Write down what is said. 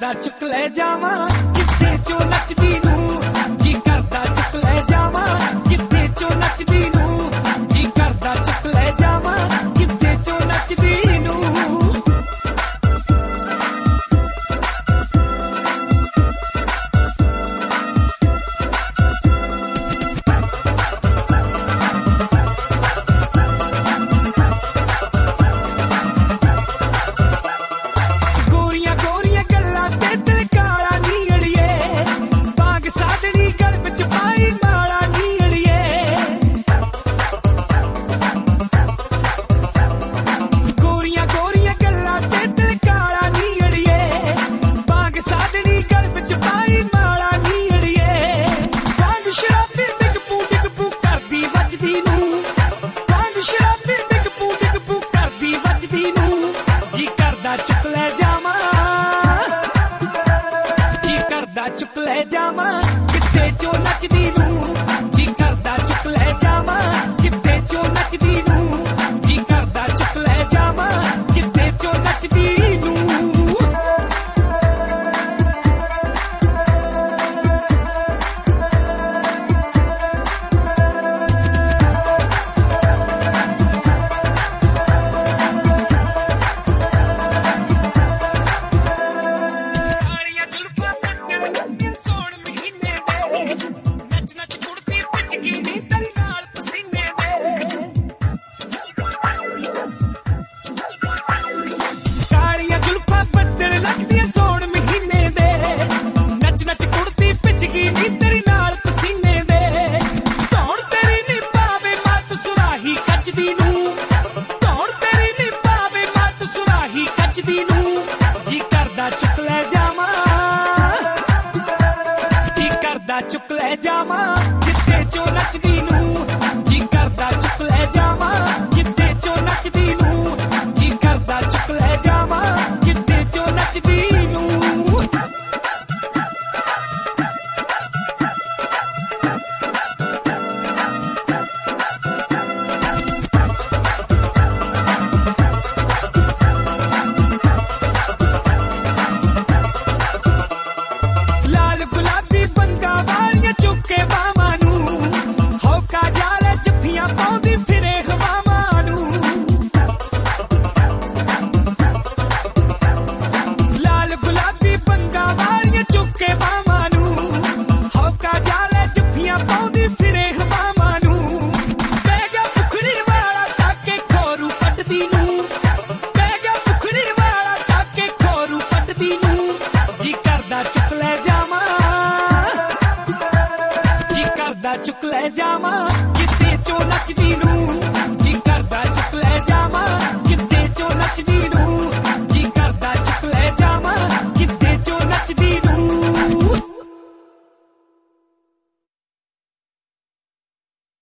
करदा चुक ले जावा किथे चो नचदी नू जी करदा चुक ले जावा किथे चो नचदी नू जी करदा चुक ले जावा किथे चो नचदी नू चुक ले जावा जी करदा चुक ले जावा किथे चो नचदी नू जी करदा चुक ले जावा किथे चो नचदी नू जी करदा चुक ले जावा किथे चो नचदी नू जी करदा चुक ले जावा जी करदा चुक ले जावा किथे चो नचदी